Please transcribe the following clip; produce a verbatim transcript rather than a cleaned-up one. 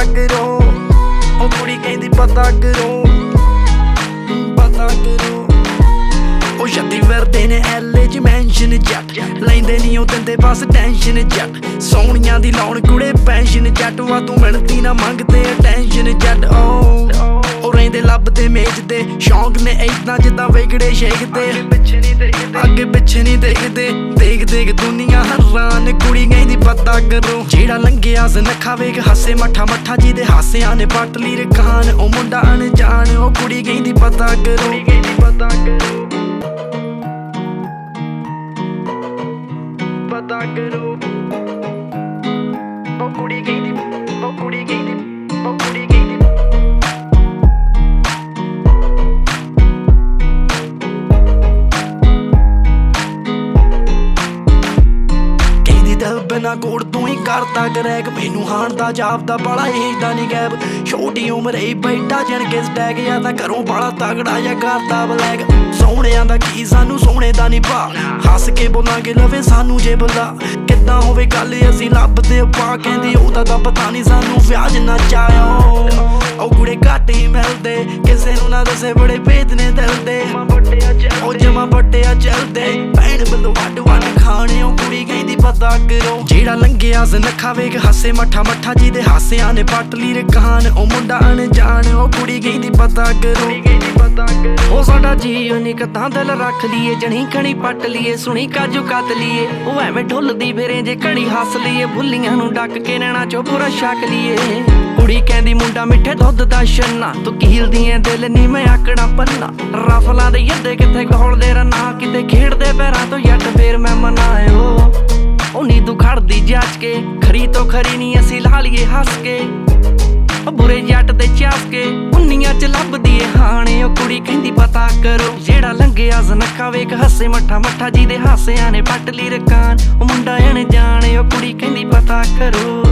करो ओ कुड़ी कहंदी पता करो पता करो ओ छत्ती फिरदे ने एले च मैंशन जट लैंदे नी ओ दिंदे बस टेंशन जट सोहणियां दी लाउण कुड़े पैंशन जट वा तू मिलदी ना मंगदे अटैंशन जट ओ ओ रहिंदे लभदे मेजदे शौक ने इदां जिद्दां विगड़े शेकदे अगे पिछे नहीं देखदे देख देख दुनिया हैरान कुड़ी कहंदी पता करो जेड़ा लंघिया नखा वेख हासे मठा मठा जिहदे हासियां ने पट ली रकान ओ मुंडा अनजान ओ कुड़ी कहंदी पता करो पता करो पता करो ओ कुड़ी कहंदी ओ कुड़ी कहंदी ओ कुड़ी कहंदी बिना कोड़ तू ही करता करैक मैनू हाण दा जापदा बड़ा एजदा नी गैप छोटी उम्र ही बैठा जनके स्टैग या तां घरों बड़ा तगड़ा या करदा ब्लैक सोहणियां दा की सानू सोहणे दा नी भा हस के बोलांगे लवे सानू जे बुला किद्दां होवे गल असीं लभदे पा कहंदी ओहदा तां पता नी सानू व्याज ना चायो ओ कुड़े घट ही मिलदे किसे नू ना दसे बड़े भेद ने दिल दे ओ जमा बट्टिया चलदे भैण बल्लो वड वड खाणे ओ कुड़ी कहंदी पता करो जेड़ा लंघिया नखा वेख हासे मठा मठा जिहदे हासियां ने पट ली रकान ओ मुंडा अनजान ओ कुड़ी कहंदी पता करो पता करो ओ साडा जीओ नी कतां दिल रख लीए जणी खणी पट लीए सुणी काजू कत लीए ओ एवें ढुलदी फिरे जे घड़ी हस लीए भुल्लियां नू डक के नैना चो पूरा छक लीए कुड़ी कहंदी मुंडा मिठे दुध दा छन्ना तू कीलदी ऐ दिल नी मैं आकड़ा पन्ना रफलां दे यद्दे किथे घोलदे रना किते खेड़दे पैरां तो जट फेर मैं मनायो ओ नी तू खड़दी जच के खरी तो खरी नी असी ला लीए हस के ओ बुरे जट दे चस के उन्नियां च लभदी ए हाणे ओ कुड़ी कहंदी पता करो जेड़ा लंघिया नखा वेख हसे मठा मठा जिहदे हासियां ने पट ली रकान ओ मुंडा अनजान ओ कुड़ी कहंदी पता करो।